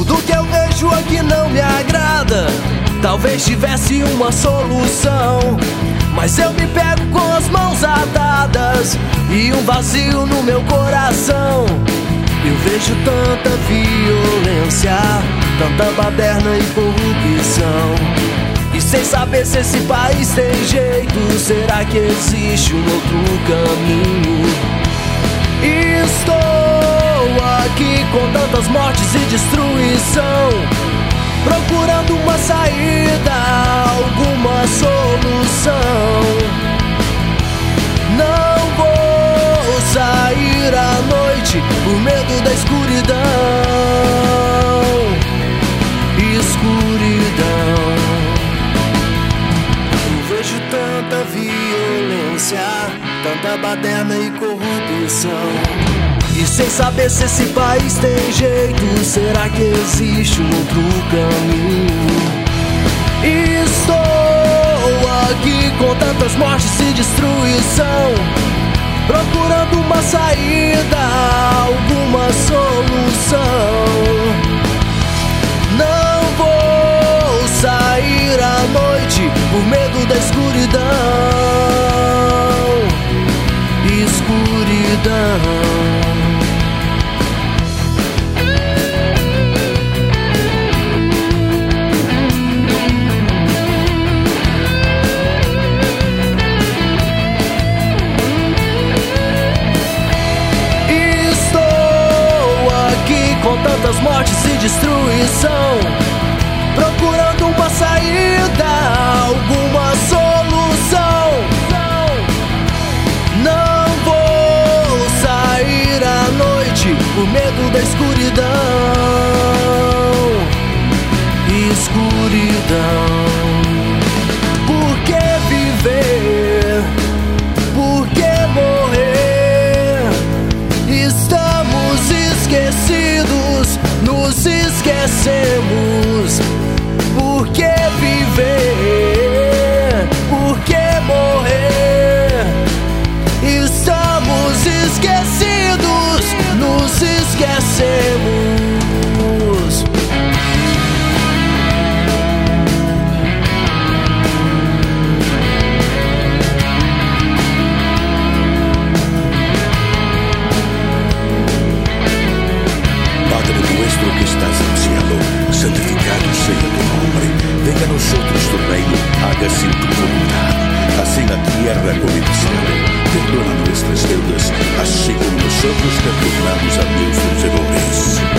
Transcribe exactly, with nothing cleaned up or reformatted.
Tudo que eu vejo aqui não me agrada. Talvez tivesse uma solução, mas eu me pego com as mãos atadas e um vazio no meu coração. Eu vejo tanta violência, tanta baderna e corrupção, e sem saber se esse país tem jeito, será que existe um outro caminho? Estou aqui com tantas mortes e destruição, procurando uma saída, alguma solução. Não vou sair à noite por medo da escuridão. Escuridão. Eu vejo tanta violência, tanta baderna e corrupção, e sem saber se esse país tem jeito, será que existe um outro caminho? Estou aqui com tantas mortes e destruição, procurando uma saída, alguma solução. Não vou sair à noite por medo da escuridão. Escuridão. Com tantas mortes e destruição, procurando uma saída, alguma solução. Não vou sair à noite por medo da escuridão. Escuridão. Por que viver? Por que morrer? Estamos esquecidos, nos esquecemos. Por que viver? Por que morrer? Estamos esquecidos, nos esquecemos. Nuestro que estás en el cielo, santificado sea tu nombre. Venga a nosotros tu reino, hágase tu voluntad, así en la tierra como en el cielo. Perdona nuestras deudas, así como nosotros perdonamos a nuestros deudores.